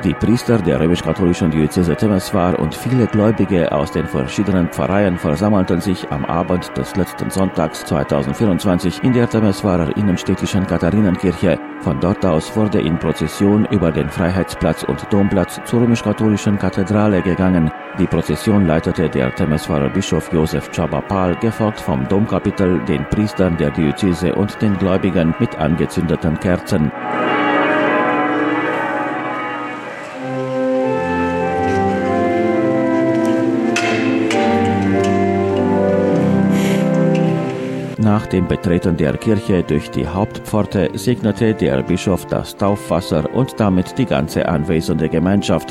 Die Priester der römisch-katholischen Diözese Temeswar und viele Gläubige aus den verschiedenen Pfarreien versammelten sich am Abend des letzten Sonntags 2024 in der Temeswarer innenstädtischen Katharinenkirche. Von dort aus wurde in Prozession über den Freiheitsplatz und Domplatz zur römisch-katholischen Kathedrale gegangen. Die Prozession leitete der Temeswarer Bischof Josef Csaba-Pál, gefolgt vom Domkapitel, den Priestern der Diözese und den Gläubigen mit angezündeten Kerzen. Nach dem Betreten der Kirche durch die Hauptpforte segnete der Bischof das Taufwasser und damit die ganze anwesende Gemeinschaft.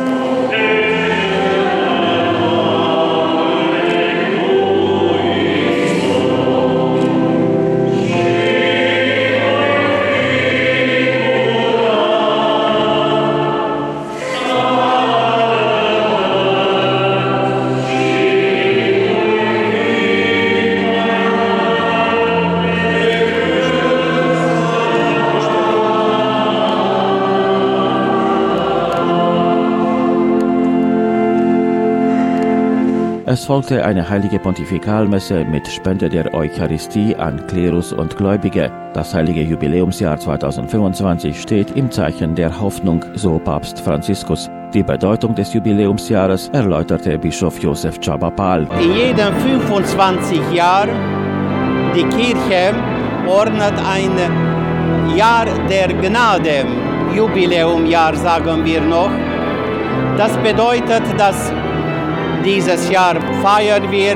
Es folgte eine heilige Pontifikalmesse mit Spende der Eucharistie an Klerus und Gläubige. Das heilige Jubiläumsjahr 2025 steht im Zeichen der Hoffnung, so Papst Franziskus. Die Bedeutung des Jubiläumsjahres erläuterte Bischof Josef Csaba-Pál. In jedem 25 Jahr die Kirche ordnet ein Jahr der Gnade, Jubiläumjahr sagen wir noch. Das bedeutet, dass dieses Jahr feiern wir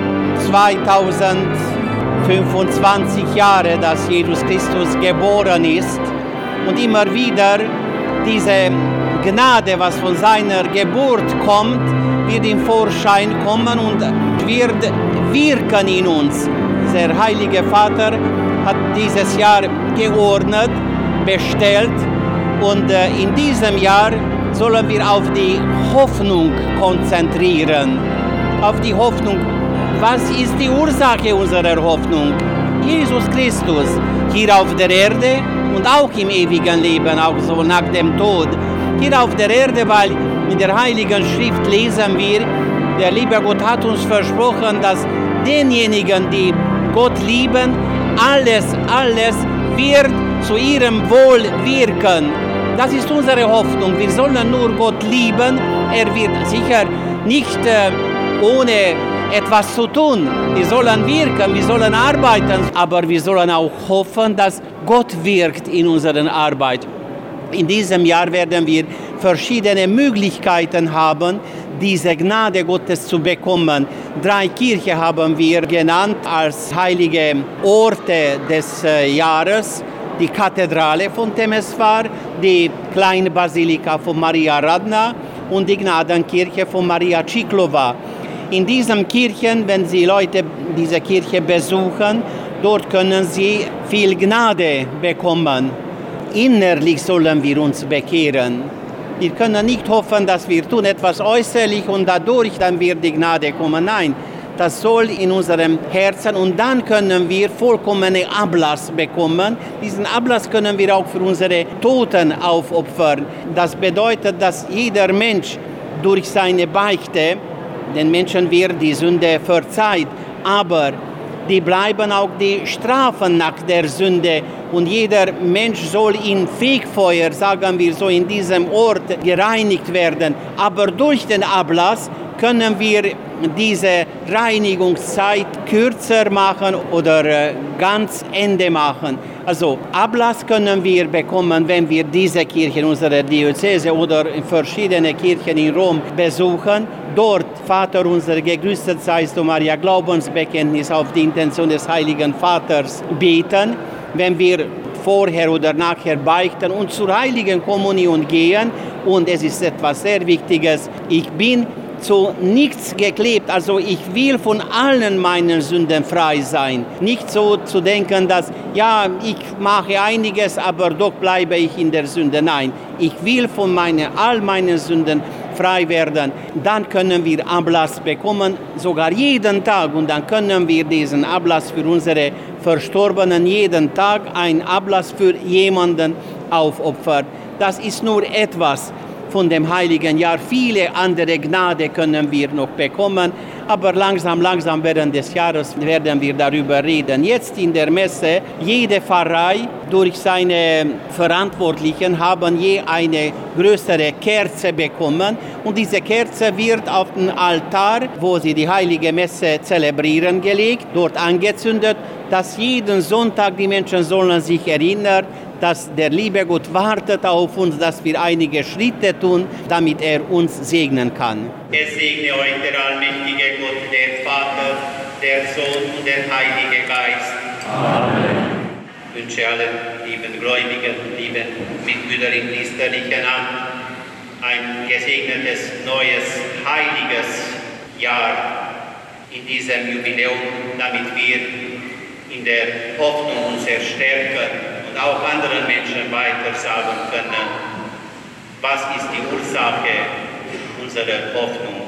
2025 Jahre, dass Jesus Christus geboren ist. Und immer wieder diese Gnade, was von seiner Geburt kommt, wird im Vorschein kommen und wird wirken in uns. Der Heilige Vater hat dieses Jahr geordnet, bestellt und in diesem Jahr sollen wir auf die Hoffnung konzentrieren. Auf die Hoffnung. Was ist die Ursache unserer Hoffnung? Jesus Christus, hier auf der Erde und auch im ewigen Leben, auch so nach dem Tod. Hier auf der Erde, weil in der Heiligen Schrift lesen wir, der liebe Gott hat uns versprochen, dass denjenigen, die Gott lieben, alles wird zu ihrem Wohl wirken. Das ist unsere Hoffnung. Wir sollen nur Gott lieben. Er wird sicher nicht ohne etwas zu tun. Wir sollen wirken, wir sollen arbeiten, aber wir sollen auch hoffen, dass Gott wirkt in unserer Arbeit. In diesem Jahr werden wir verschiedene Möglichkeiten haben, diese Gnade Gottes zu bekommen. 3 Kirchen haben wir genannt als heilige Orte des Jahres. Die Kathedrale von Temeswar, die kleine Basilika von Maria Radna und die Gnadenkirche von Maria Ciklova. In diesen Kirchen, wenn Sie Leute diese Kirche besuchen, dort können Sie viel Gnade bekommen. Innerlich sollen wir uns bekehren. Wir können nicht hoffen, dass wir tun etwas äußerlich und dadurch dann wird die Gnade kommen. Nein, das soll in unserem Herzen und dann können wir vollkommenen Ablass bekommen. Diesen Ablass können wir auch für unsere Toten aufopfern. Das bedeutet, dass jeder Mensch durch seine Beichte, den Menschen wird die Sünde verzeiht, aber die bleiben auch die Strafen nach der Sünde. Und jeder Mensch soll in Fegfeuer, sagen wir so, in diesem Ort gereinigt werden. Aber durch den Ablass können wir diese Reinigungszeit kürzer machen oder ganz Ende machen. Also Ablass können wir bekommen, wenn wir diese Kirche, unsere Diözese oder verschiedene Kirchen in Rom besuchen. Dort, Vater unser, gegrüßet seist du, Maria, Glaubensbekenntnis auf die Intention des Heiligen Vaters beten. Wenn wir vorher oder nachher beichten und zur Heiligen Kommunion gehen, und es ist etwas sehr Wichtiges, ich bin zu nichts geklebt, also ich will von allen meinen Sünden frei sein. Nicht so zu denken, dass, ja, ich mache einiges, aber doch bleibe ich in der Sünde. Nein, ich will von all meinen Sünden frei werden. Dann können wir Ablass bekommen, sogar jeden Tag. Und dann können wir diesen Ablass für unsere Verstorbenen jeden Tag, einen Ablass für jemanden aufopfern. Das ist nur etwas von dem heiligen Jahr. Viele andere Gnade können wir noch bekommen, aber langsam während des Jahres werden wir darüber reden. Jetzt in der Messe, jede Pfarrei durch seine Verantwortlichen haben je eine größere Kerze bekommen und diese Kerze wird auf den Altar, wo sie die heilige Messe zelebrieren, gelegt, dort angezündet, dass jeden Sonntag die Menschen sollen sich erinnern, dass der liebe Gott wartet auf uns, dass wir einige Schritte tun, damit er uns segnen kann. Es segne euch der allmächtige Gott, der Vater, der Sohn und der Heilige Geist. Amen. Ich wünsche allen lieben Gläubigen, lieben Mitbrüder im priesterlichen Amt ein gesegnetes, neues, heiliges Jahr in diesem Jubiläum, damit wir in der Hoffnung uns erstärken und auch anderen Menschen weitersagen können, was ist die Ursache unserer Hoffnung.